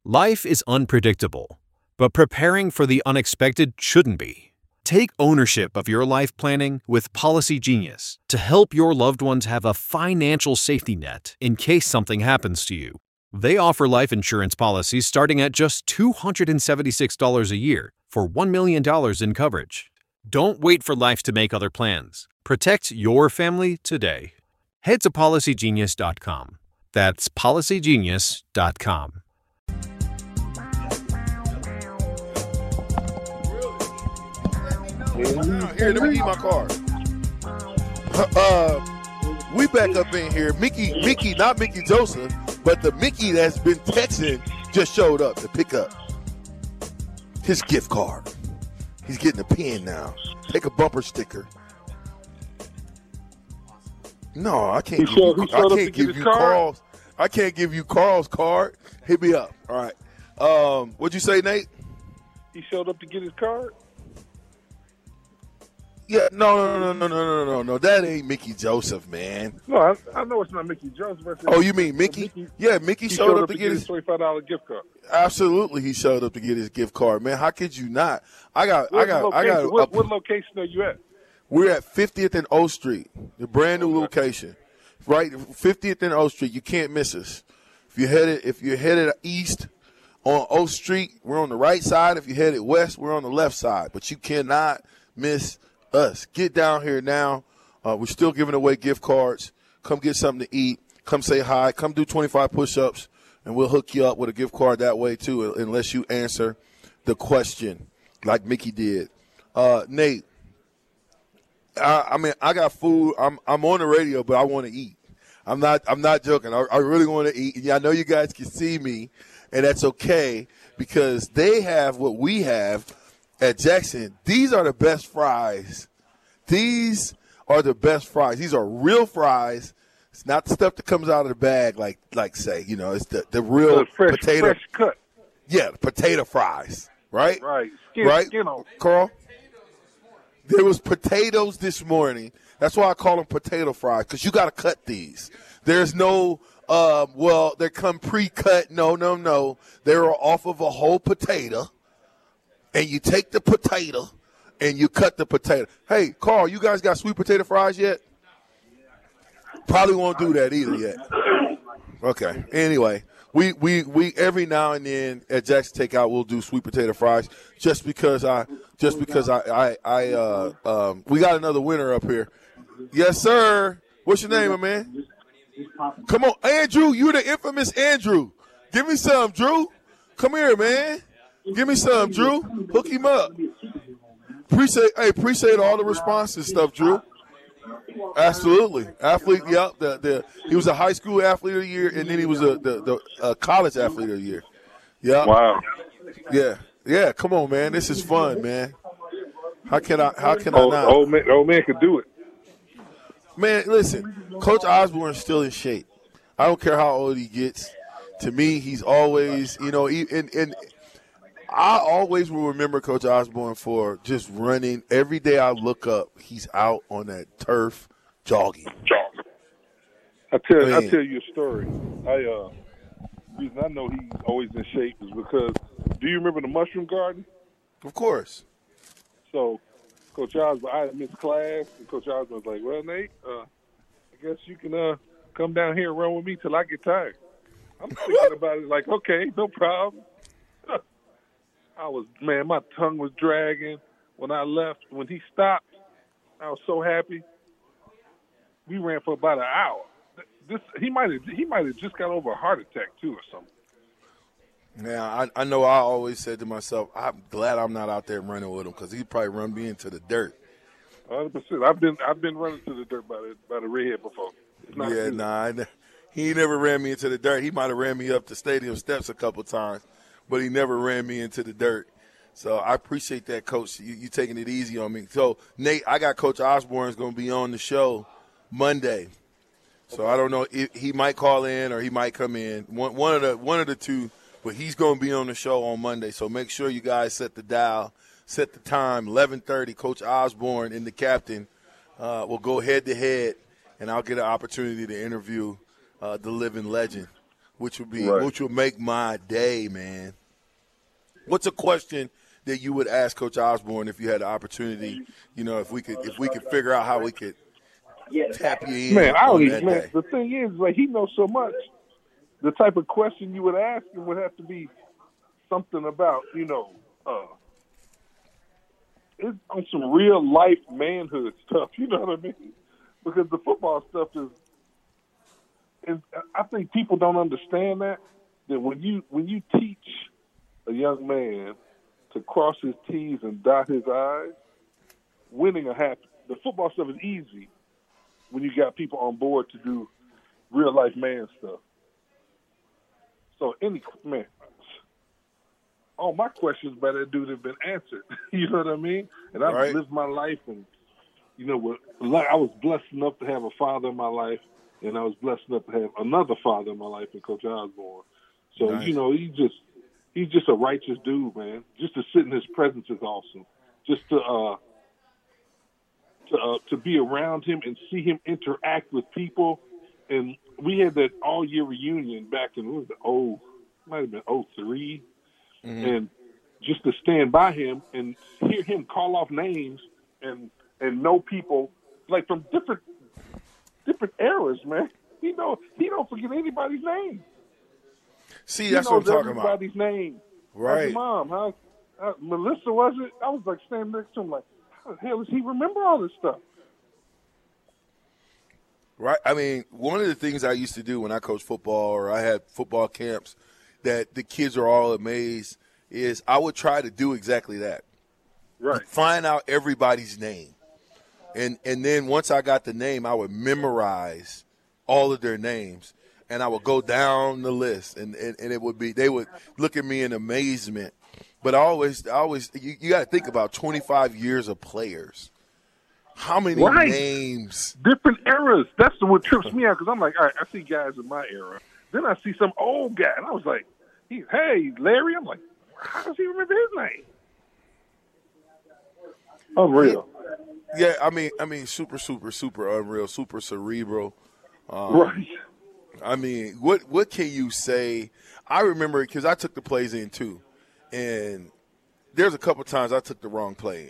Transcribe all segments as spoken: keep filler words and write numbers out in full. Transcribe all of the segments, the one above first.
Life is unpredictable, but preparing for the unexpected shouldn't be. Take ownership of your life planning with Policy Genius to help your loved ones have a financial safety net in case something happens to you. They offer life insurance policies starting at just two hundred seventy-six dollars a year for one million dollars in coverage. Don't wait for life to make other plans. Protect your family today. Head to policy genius dot com. That's policy genius dot com. Here, let me eat my car. Uh, we back up in here. Mickey, Mickey, not Mickey Joseph, but the Mickey that's been texting just showed up to pick up his gift card. He's getting a pen now. Take a bumper sticker. No, I can't. He give showed- you, he showed I up can't to get give his you card? Carl's. I can't give you Carl's card. Hit me up. All right. Um, what'd you say, Nate? He showed up to get his card? Yeah, no, no, no, no, no, no, no, no. That ain't Mickey Joseph, man. No, I, I know it's not Mickey Joseph. I said- Oh, you mean Mickey? Yeah, Mickey he showed, up to get his. twenty-five dollars gift card. Absolutely, he showed up to get his gift card, man. How could you not? I got, I Where's the got, I location? got. What, a- what location are you at? We're at fiftieth and O Street, the brand new location, right? fiftieth and O Street. You can't miss us. If you headed, if you're headed east on O Street, we're on the right side. If you're headed west, we're on the left side. But you cannot miss us. Get down here now. Uh, we're still giving away gift cards. Come get something to eat. Come say hi. Come do twenty-five push-ups, and we'll hook you up with a gift card that way too, unless you answer the question like Mickey did. Uh, Nate, I, I mean, I got food. I'm I'm on the radio, but I want to eat. I'm not I'm not joking. I, I really want to eat. And I know you guys can see me, and that's okay because they have what we have at Jackson. These are the best fries. These are the best fries. These are real fries. It's not the stuff that comes out of the bag, like like say, you know, it's the, the real The fresh, potato. fresh cut. Yeah, the potato fries, right? Right. Skin, right, skin on. Carl? There was potatoes this morning. That's why I call them potato fries, because you got to cut these. There's no, uh, well, they come pre-cut. No, no, no. They are off of a whole potato, and you take the potato, and you cut the potato. Hey, Carl, you guys got sweet potato fries yet? Probably won't do that either yet. Okay. Anyway, we, we, we every now and then at Jackson Takeout we'll do sweet potato fries just because I just because I I, I uh um we got another winner up here. Yes, sir. What's your name, my man? Come on, Andrew. You're the infamous Andrew. Give me some, Drew. Come here, man. Give me some, Drew. Hook him up. Appreciate hey, appreciate all the responses and stuff, Drew. Absolutely, athlete. Yep. The, the he was a high school athlete of the year, and then he was a the, the a college athlete of the year. Yeah. Wow. Yeah. Yeah. Come on, man. This is fun, man. How can I? How can Old, I not? old man, old man could do it. Man, listen. Coach Osborne's still in shape. I don't care how old he gets. To me, he's always, you know, he, and and I always will remember Coach Osborne for just running. Every day I look up, he's out on that turf jogging. I tell I Man. tell you a story. I uh, the reason I know he's always in shape is because do you remember the mushroom garden? Of course. So, Coach Osborne, I had missed class, and Coach Osborne was like, "Well, Nate, uh, I guess you can uh, come down here and run with me till I get tired." I'm thinking about it like, okay, no problem. I was, man, my tongue was dragging when I left. When he stopped, I was so happy. We ran for about an hour. This he might have he might have just got over a heart attack too or something. Yeah, I, I know I always said to myself, I'm glad I'm not out there running with him because he'd probably run me into the dirt. one hundred percent. I've been I've been running to the dirt by the by the redhead before. It's not Yeah, good. nah, I ne- he never ran me into the dirt. He might have ran me up the stadium steps a couple times, but he never ran me into the dirt. So I appreciate that, Coach. You, you taking it easy on me. So, Nate, I got Coach Osborne's going to be on the show Monday. So I don't know if he might call in or he might come in. One, one of the one of the two, but he's going to be on the show on Monday. So make sure you guys set the dial, set the time, eleven thirty. Coach Osborne and the captain uh, will go head to head, and I'll get an opportunity to interview uh, the living legend. which would be Right. which would make my day, man. What's a question that you would ask Coach Osborne if you had the opportunity? You know, if we could if we could figure out how we could tap you in Man, I on don't that even. Man, day. the thing is, like, he knows so much. The type of question you would ask him would have to be something about, you know, uh, it's on some real life manhood stuff. You know what I mean? Because the football stuff is, is I think people don't understand that. That when you when you teach a young man to cross his T's and dot his I's, winning a happen. The football stuff is easy when you got people on board to do real life man stuff. So any man, all my questions by that dude have been answered. You know what I mean? And I've Right. lived my life, and you know what? I was blessed enough to have a father in my life, and I was blessed enough to have another father in my life in Coach Osborne. So Nice. you know, he just he's just a righteous dude, man. Just to sit in his presence is awesome. Just to uh, to uh, to be around him and see him interact with people. And we had that all year reunion back in what was it, oh, might have been oh three, Mm-hmm. and just to stand by him and hear him call off names and and know people like from different different eras, man. He know he don't forget anybody's name. See, He that's what I'm knows talking about. everybody's name. How's Right. your mom? How uh, Melissa was it? I was like standing next to him, like, how the hell does he remember all this stuff? Right. I mean, one of the things I used to do when I coached football or I had football camps that the kids are all amazed is I would try to do exactly that. Right. Find out everybody's name. And and then once I got the name, I would memorize all of their names. And I would go down the list, and, and, and it would be they would look at me in amazement. But I always, I always, you, you got to think about twenty-five years of players. How many Right. names? Different eras. That's what trips me out because I'm like, all right, I see guys in my era. Then I see some old guy, and I was like, he, hey, Larry. I'm like, how does he remember his name? Unreal. Yeah, I mean, I mean, super, super, super unreal, super cerebral. Um, Right. I mean, what what can you say? I remember because I took the plays in too, and there's a couple times I took the wrong play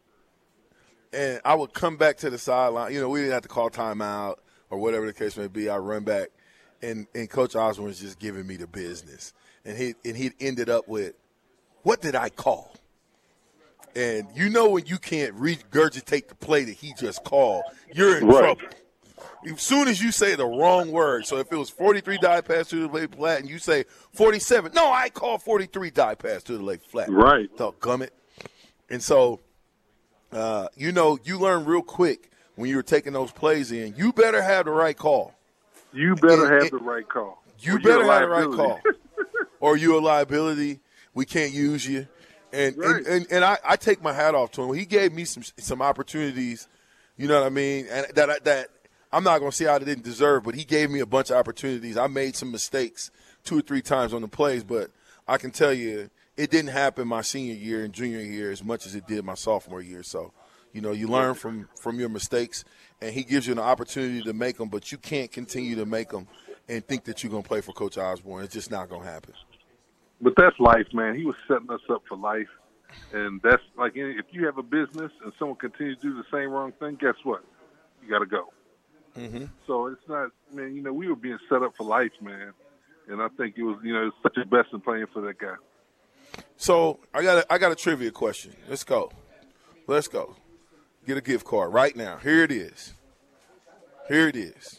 in, and I would come back to the sideline. You know, we didn't have to call timeout or whatever the case may be. I run back, and and Coach Osborne was just giving me the business, and he and he ended up with, "What did I call?" And you know when you can't regurgitate the play that he just called, you're in Right. trouble. As soon as you say the wrong word, so if it was forty-three die pass to the lay flat and you say forty-seven, no, I call forty-three die pass to the lay flat. Right. Doggum it. And so, uh, you know, you learn real quick when you were taking those plays in, you better have the right call. You better And- have the right call. You Or you're better a have the right liability. call. Or you a liability. We can't use you. And Right. and, and, and I, I take my hat off to him. He gave me some some opportunities, you know what I mean, and that I- that I'm not going to say I didn't deserve, but he gave me a bunch of opportunities. I made some mistakes two or three times on the plays, but I can tell you it didn't happen my senior year and junior year as much as it did my sophomore year. So, you know, you learn from, from your mistakes, and he gives you an opportunity to make them, but you can't continue to make them and think that you're going to play for Coach Osborne. It's just not going to happen. But that's life, man. He was setting us up for life. And that's like any- if you have a business and someone continues to do the same wrong thing, guess what? You got to go. Mm-hmm. So it's not, man, you know, we were being set up for life, man. And I think it was, you know, such a blessing playing for that guy. So I got a, I got a trivia question. Let's go. Let's go. Get a gift card right now. Here it is. Here it is.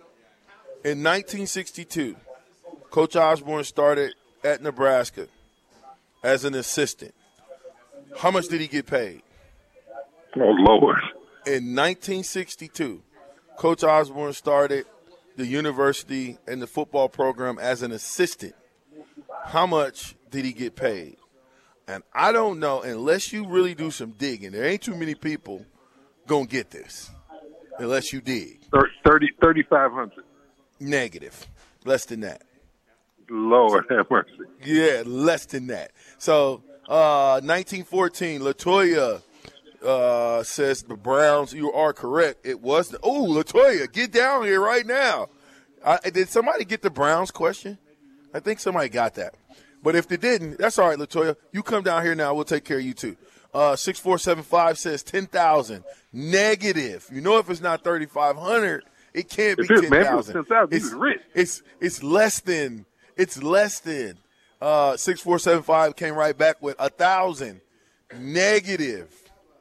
In nineteen sixty-two, Coach Osborne started at Nebraska as an assistant. How much did he get paid? Oh, Lord. In nineteen sixty-two, Coach Osborne started the university and the football program as an assistant. How much did he get paid? And I don't know, unless you really do some digging. There ain't too many people going to get this unless you dig. thirty, thirty-five hundred. Negative. Less than that. Lord have mercy. Yeah, less than that. So, uh, nineteen fourteen, LaToya uh, says the Browns, you are correct. It was the, oh, LaToya, get down here right now. Uh, did somebody get the Browns question? I think somebody got that. But if they didn't, that's all right, LaToya. You come down here now. We'll take care of you, too. Uh, six four seven five says ten thousand. Negative. You know, if it's not thirty-five hundred, it can't be ten thousand. ten thousand, it's, rich. It's, it's less than. It's less than. Uh, six four seven five came right back with one thousand. Negative.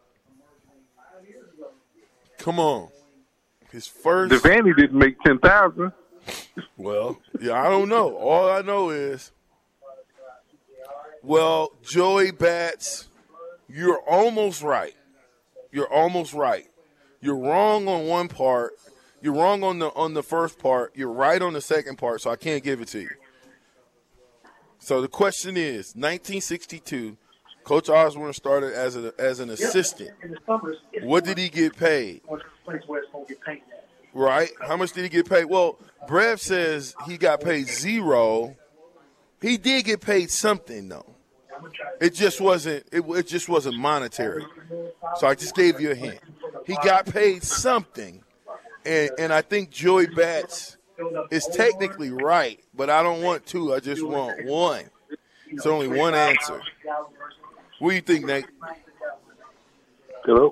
Come on. His first. Devaney didn't make ten thousand. Well, yeah, I don't know. All I know is, well, Joey Bats, you're almost right. You're almost right. You're wrong on one part. You're wrong on the on the first part. You're right on the second part, so I can't give it to you. So the question is, nineteen sixty-two, Coach Osborne started as a as an assistant. What did he get paid? Right? How much did he get paid? Well, Brev says he got paid zero. He did get paid something, though. It just wasn't. It, it just wasn't monetary. So I just gave you a hint. He got paid something, and and I think Joey Bats is technically right, but I don't want two. I just want one. It's only one answer. What do you think, Nate? Hello.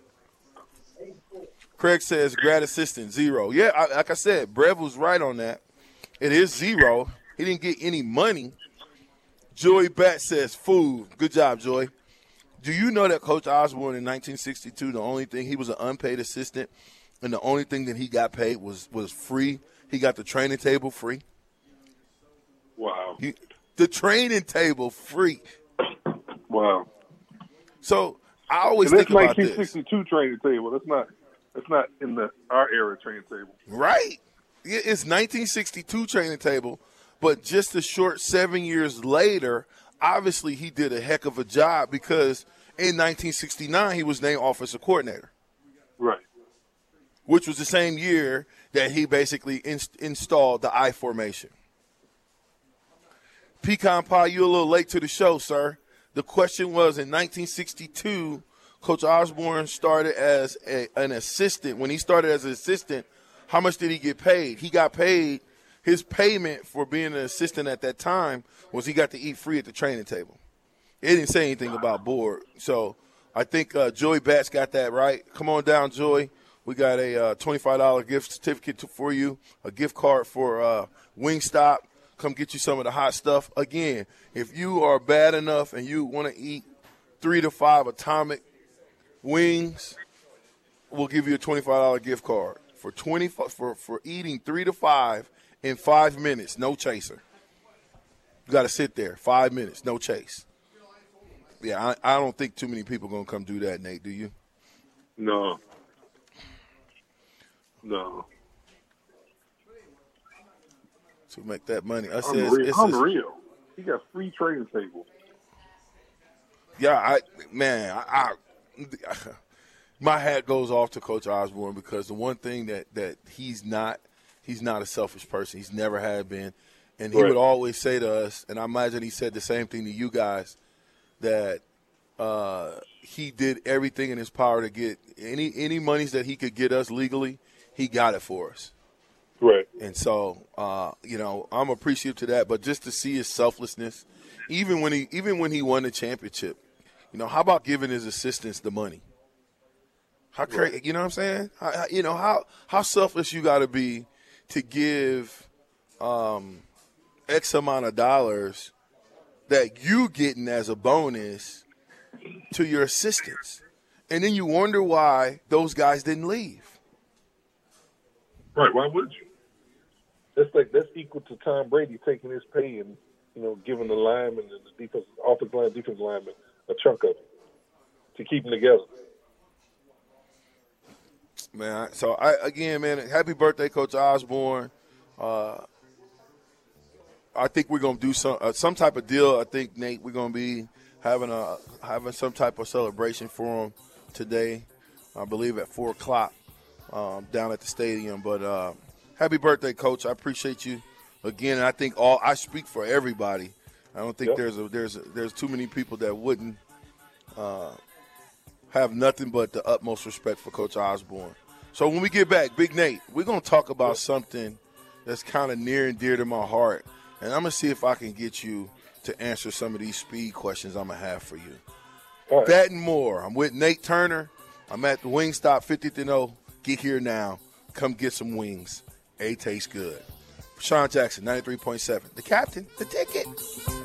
Craig says grad assistant, zero. Yeah, I, like I said, Brev was right on that. It is zero. He didn't get any money. Joey Bat says food. Good job, Joey. Do you know that Coach Osborne in nineteen sixty-two, the only thing, he was an unpaid assistant, and the only thing that he got paid was, was free? He got the training table free. Wow. He, the training table free. Wow. So I always and think about this. nineteen sixty-two training table. That's not that's not in the our era training table. Right. It's nineteen sixty-two training table, but just a short seven years later, obviously he did a heck of a job because in nineteen sixty-nine he was named offensive coordinator. Right. Which was the same year that he basically in- installed the I formation. Pecan Pie, you're a little late to the show, sir. The question was, in nineteen sixty-two, Coach Osborne started as a, an assistant. When he started as an assistant, how much did he get paid? He got paid, his payment for being an assistant at that time was he got to eat free at the training table. It didn't say anything about board. So I think uh, Joey Bats got that right. Come on down, Joey. We got a uh, twenty-five dollars gift certificate to, for you, a gift card for uh, Wingstop. Come get you some of the hot stuff. Again, if you are bad enough and you want to eat three to five Atomic wings, we'll give you a twenty-five dollars gift card for twenty for, for eating three to five in five minutes, no chaser. You got to sit there five minutes, no chase. Yeah, I, I don't think too many people are going to come do that, Nate, do you? No. No. To make that money. I said, Unreal. it's, Unreal. He got free training tables. Yeah, I man, I, I my hat goes off to Coach Osborne because the one thing that, that he's not, he's not a selfish person. He's never had been. And he right. would always say to us, and I imagine he said the same thing to you guys, that uh, he did everything in his power to get any any monies that he could get us legally, he got it for us. Right. And so, uh, you know, I'm appreciative to that. But just to see his selflessness, even when he even when he won the championship, you know, how about giving his assistants the money? How crazy, you know what I'm saying? How, you know, how how selfless you got to be to give um, X amount of dollars that you getting as a bonus to your assistants. And then you wonder why those guys didn't leave. Right, why would you? That's like that's equal to Tom Brady taking his pay and, you know, giving the linemen and the defense, offensive line, defensive linemen a chunk of it to keep them together. Man, so I again, man, happy birthday, Coach Osborne. Uh, I think we're gonna do some uh, some type of deal. I think Nate, we're gonna be having a having some type of celebration for him today. I believe at four o'clock um, down at the stadium. But uh, happy birthday, Coach! I appreciate you again. And I think all I speak for everybody. I don't think yep. there's a, there's a, there's too many people that wouldn't uh, have nothing but the utmost respect for Coach Osborne. So when we get back, Big Nate, we're gonna talk about something that's kind of near and dear to my heart. and I'm going to see if I can get you to answer some of these speed questions I'm going to have for you. Right. Betting more. I'm with Nate Turner. I'm at the Wingstop fiftieth and oh. Get here now. Come get some wings. A tastes good. Sean Jackson, ninety-three point seven. The captain, the ticket.